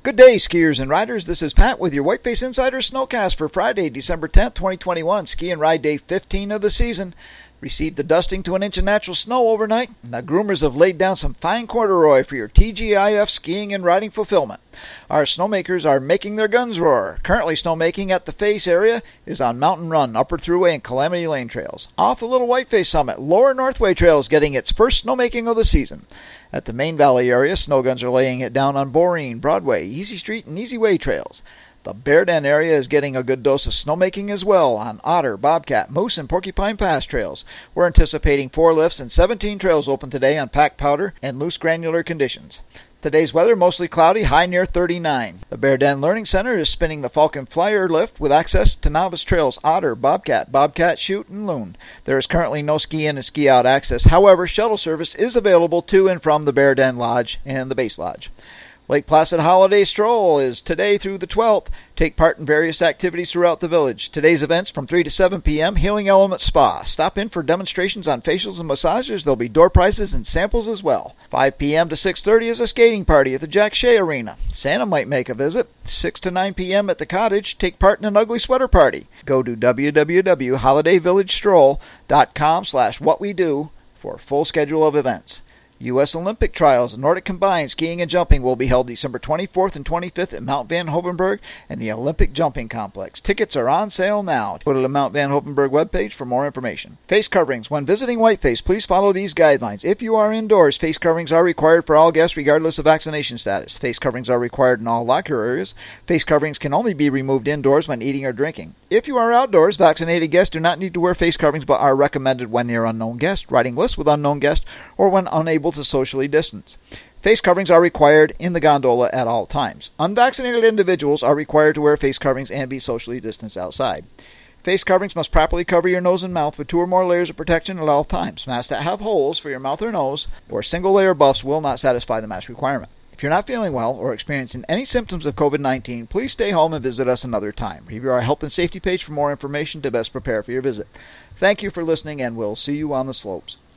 Good day, skiers and riders. This is Pat with your Whiteface Insider Snowcast for Friday, December 10th, 2021. Ski and ride day 15 of the season. Received a dusting to an inch of natural snow overnight, and the groomers have laid down some fine corduroy for your TGIF skiing and riding fulfillment. Our snowmakers are making their guns roar. Currently, snowmaking at the Face area is on Mountain Run, Upper Thruway, and Calamity Lane trails. Off the Little Whiteface Summit, Lower Northway Trail is getting its first snowmaking of the season. At the Main Valley area, snow guns are laying it down on Boreen, Broadway, Easy Street, and Easy Way trails. The Bear Den area is getting a good dose of snowmaking as well on Otter, Bobcat, Moose, and Porcupine Pass trails. We're anticipating 4 lifts and 17 trails open today on packed powder and loose granular conditions. Today's weather mostly cloudy, high near 39. The Bear Den Learning Center is spinning the Falcon Flyer lift with access to novice trails Otter, Bobcat, Chute, and Loon. There is currently no ski in and ski out access. However, shuttle service is available to and from the Bear Den Lodge and the Base Lodge. Lake Placid Holiday Stroll is today through the 12th. Take part in various activities throughout the village. Today's events from 3 to 7 p.m. Healing Element Spa. Stop in for demonstrations on facials and massages. There'll be door prizes and samples as well. 5 p.m. to 6:30 is a skating party at the Jack Shea Arena. Santa might make a visit. 6 to 9 p.m. at the Cottage. Take part in an ugly sweater party. Go to www.holidayvillagestroll.com/whatwedo for a full schedule of events. U.S. Olympic Trials, Nordic Combined Skiing and Jumping will be held December 24th and 25th at Mount Van Hoevenberg and the Olympic Jumping Complex. Tickets are on sale now. Go to the Mount Van Hoevenberg webpage for more information. Face coverings. When visiting Whiteface, please follow these guidelines. If you are indoors, face coverings are required for all guests regardless of vaccination status. Face coverings are required in all locker areas. Face coverings can only be removed indoors when eating or drinking. If you are outdoors, vaccinated guests do not need to wear face coverings but are recommended when near unknown guests, riding lists with unknown guests, or when unable to socially distance. Face coverings are required in the gondola at all times. Unvaccinated individuals are required to wear face coverings and be socially distanced outside. Face coverings must properly cover your nose and mouth with 2 or more layers of protection at all times. Masks that have holes for your mouth or nose or single-layer buffs will not satisfy the mask requirement. If you're not feeling well or experiencing any symptoms of COVID-19, please stay home and visit us another time. Review our health and safety page for more information to best prepare for your visit. Thank you for listening, and we'll see you on the slopes.